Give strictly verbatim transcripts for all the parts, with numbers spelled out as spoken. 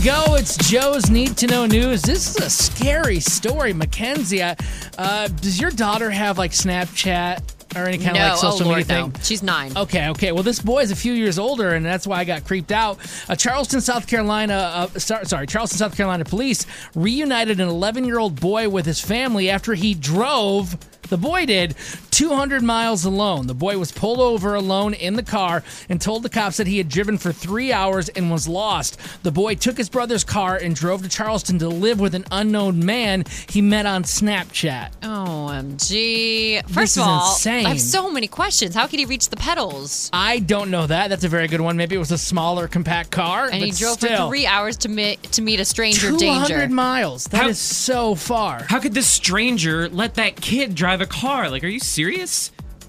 go. It's Joe's Need to Know News. This is a scary story. Mackenzie, uh, uh, does your daughter have like Snapchat or any kind no, of like social oh Lord, media no. thing? She's nine. Okay, okay. Well, this boy is a few years older, and that's why I got creeped out. Uh, Charleston, South Carolina, uh, sorry, sorry, Charleston, South Carolina police reunited an eleven-year-old boy with his family after he drove, the boy did, two hundred miles alone. The boy was pulled over alone in the car and told the cops that he had driven for three hours and was lost. The boy took his brother's car and drove to Charleston to live with an unknown man he met on Snapchat. O M G. First This of is all, insane. I have so many questions. How could he reach the pedals? I don't know that. That's a very good one. Maybe it was a smaller, compact car. And he but drove still. for three hours to meet to meet a stranger. two hundred Danger. miles. That How- is so far. How could this stranger let that kid drive a car? Like, are you serious?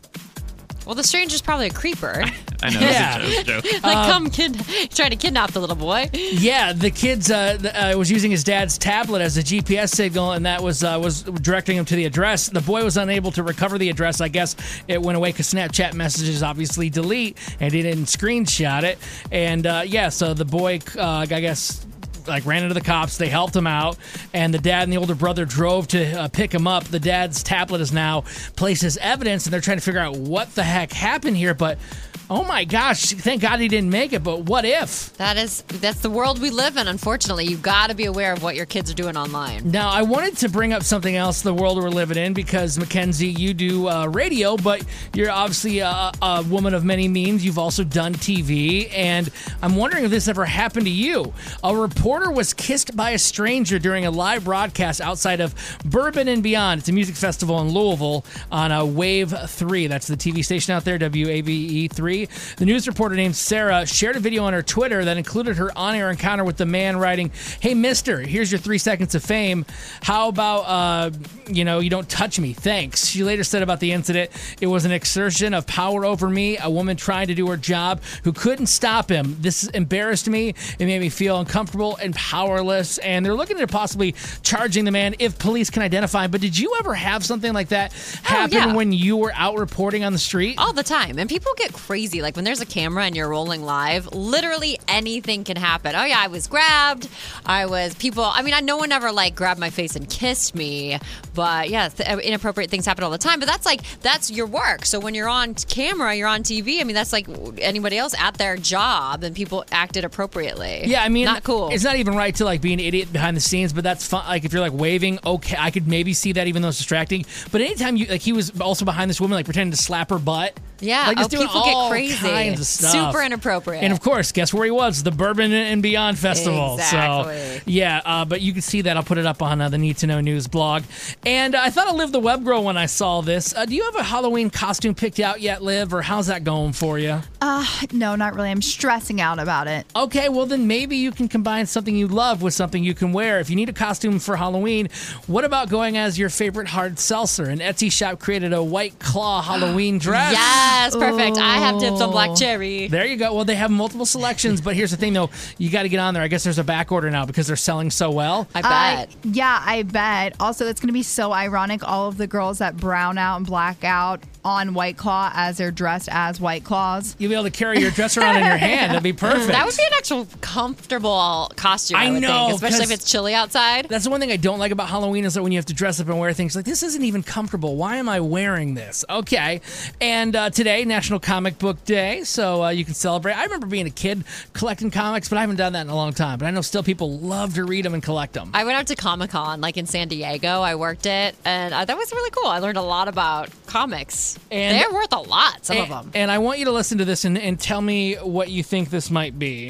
Well, the stranger's probably a creeper. I know, Yeah. that's a joke. joke. like, come kid, trying to kidnap the little boy. Yeah, the kid's uh, th- uh, was using his dad's tablet as a G P S signal, and that was uh, was directing him to the address. The boy was unable to recover the address. I guess it went away because Snapchat messages obviously delete, and he didn't screenshot it. And uh, yeah, so the boy, uh, I guess, like ran into the cops. They helped him out, and the dad and the older brother drove to uh, pick him up. The dad's tablet is now placed as evidence, and they're trying to figure out what the heck happened here. But oh my gosh, thank God he didn't make it. But what if? That is, that's the world we live in, unfortunately. You've got to be aware of what your kids are doing online. Now, I wanted to bring up something else, the world we're living in, because, Mackenzie, you do uh, radio, but you're obviously a, a woman of many means. You've also done T V, and I'm wondering if this ever happened to you. A reporter was kissed by a stranger during a live broadcast outside of Bourbon and Beyond. It's a music festival in Louisville on uh, Wave three. That's the T V station out there, W A V E three. The news reporter named Sarah shared a video on her Twitter that included her on-air encounter with the man writing, "Hey, mister, here's your three seconds of fame. How about, uh, you know, you don't touch me? Thanks." She later said about the incident, "It was an exertion of power over me, a woman trying to do her job who couldn't stop him. This embarrassed me. It made me feel uncomfortable and powerless." And they're looking at possibly charging the man if police can identify him. But did you ever have something like that happen yeah. when you were out reporting on the street? All the time. And people get crazy. Like when there's a camera and you're rolling live, literally anything can happen. Oh, yeah, I was grabbed. I was people. I mean, I, no one ever like grabbed my face and kissed me. But yeah, th- inappropriate things happen all the time. But that's like, that's your work. So when you're on camera, you're on T V. I mean, that's like anybody else at their job and people acted appropriately. Yeah, I mean, not cool. It's not even right to like be an idiot behind the scenes, but that's fun. Like if you're like waving, okay, I could maybe see that even though it's distracting. But anytime you like, he was also behind this woman, like pretending to slap her butt. Yeah, like just oh, doing people all get crazy. kinds of stuff. Super inappropriate. And of course, guess where he was? The Bourbon and Beyond Festival. Exactly. So yeah, uh, but you can see that. I'll put it up on uh, the Need to Know News blog. And uh, I thought I lived the web girl when I saw this. Uh, do you have a Halloween costume picked out yet, Liv, or how's that going for you? Uh, no, not really. I'm stressing out about it. Okay, well then maybe you can combine something you love with something you can wear. If you need a costume for Halloween, what about going as your favorite hard seltzer? An Etsy shop created a White Claw Halloween dress. Yes, perfect. I have tips on black cherry. There you go. Well, they have multiple selections, but here's the thing though, you got to get on there. I guess there's a back order now because they're selling so well. I I, bet. yeah, I bet. Also, it's going to be so ironic. All of the girls that brown out and black out on White Claw as they're dressed as White Claws. You'll be able to carry your dress around in your hand. That'd be perfect. That would be an actual comfortable costume, I, I would know, think, especially if 'cause it's chilly outside. That's the one thing I don't like about Halloween is that when you have to dress up and wear things, like, this isn't even comfortable. Why am I wearing this? Okay. And uh, today, National Comic Book Day, so uh, you can celebrate. I remember being a kid collecting comics, but I haven't done that in a long time. But I know still people love to read them and collect them. I went out to Comic-Con, like in San Diego. I worked it, and uh, that was really cool. I learned a lot about comics. And- They're worth a lot, some and, of them. and I want you to listen to this and, and tell me what you think this might be.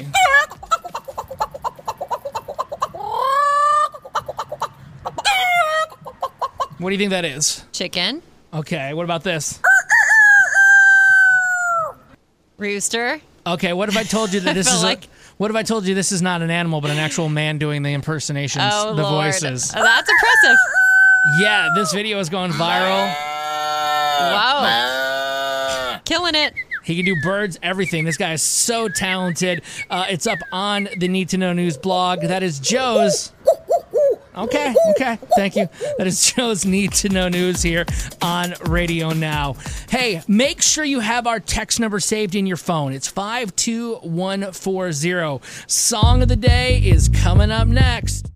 What do you think that is? Chicken. Okay, what about this? Rooster. Okay, what if I told you that this feel is like- a, what if I told you this is not an animal but an actual man doing the impersonations, Oh, the Lord. voices? Oh, that's impressive. Yeah, this video is going viral. Wow. Killing it. He can do birds, everything. This guy is so talented. Uh, it's up on the Need to Know News blog. That is Joe's. Okay, okay. Thank you. That is Joe's Need to Know News here on Radio Now. Hey, make sure you have our text number saved in your phone. It's five two one four zero. Song of the day is coming up next.